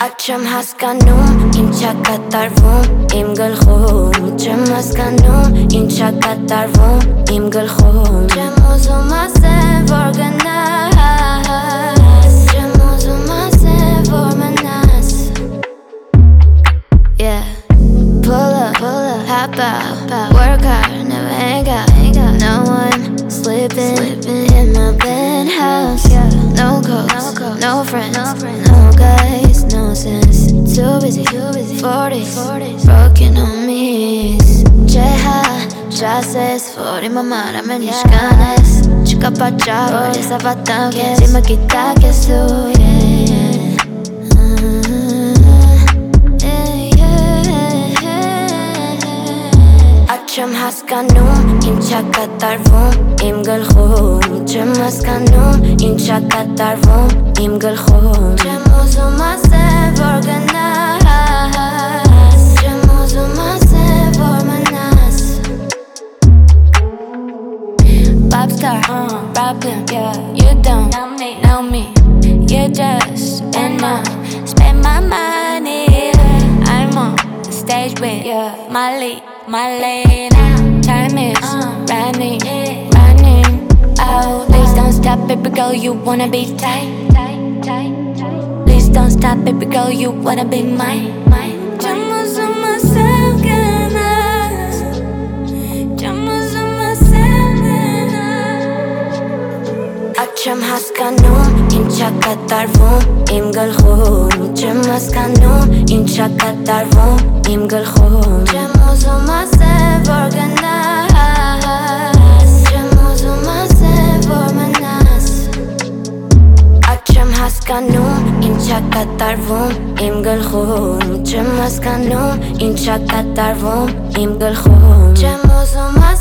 Չեմ հասկանում, ինչա կատարվում իմ գլխում Չեմ հասկանում, ինչա կատարվում իմ գլխում Չեմ ուզում ասել, որ գնաս Չեմ ուզում ասել, որ մնաս Yeah Pull up, hop out Work hard, never hang out No one sleeping in my penthouse No calls, no friends, no guys, no sense Too busy, 40s, broken on me Ջեհա, ճասես, որ իմ համար ամեն ինչ կանես Չկա պատճառ, որ ես ավատամ քեզ Իմը գիտակ ես դու Չեմ հասկանում, ինչա կատարվում իմ գլխում Չեմ հասկանում, ինչա կատարվում իմ գլխում Չեմ ուզում ասել, որ գնաս Չեմ ուզում ասել, որ մնաս Popstar, problem, yeah You don't know me You just spend my money I'm on the stage with my lady now Time is running out Please don't stop, baby girl, you wanna be tight Please don't stop, baby girl, you wanna be mine Չեմ ուզում ասել գնաս Չեմ ուզում ասել գնաս Չեմ հասկանում, ինչա կատարվում իմ գլխում Չեմ հասկանում, ինչա կատարվում իմ գլխում Չեմ ուզում ասել, որ գնաս Չեմ ուզում ասել, որ մնաս Չեմ հասկանում, ինչա կատարվում իմ գլխում Չեմ հասկանում, ինչա կատարվում իմ գլխում Չեմ ուզում